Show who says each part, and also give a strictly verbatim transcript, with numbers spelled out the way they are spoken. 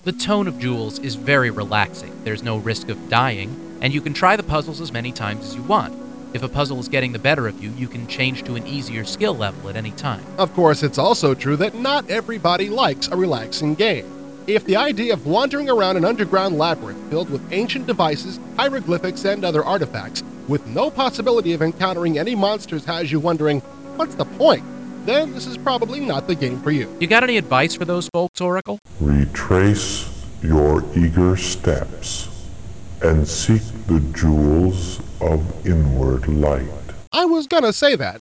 Speaker 1: The tone of Jewels is very relaxing. There's no risk of dying, and you can try the puzzles as many times as you want. If a puzzle is getting the better of you, you can change to an easier skill level at any time.
Speaker 2: Of course, it's also true that not everybody likes a relaxing game. If the idea of wandering around an underground labyrinth filled with ancient devices, hieroglyphics, and other artifacts, with no possibility of encountering any monsters has you wondering, what's the point? Then this is probably not the game for you.
Speaker 1: You got any advice for those folks, Oracle?
Speaker 3: Retrace your eager steps and seek the jewels of inward light.
Speaker 2: I was gonna say that.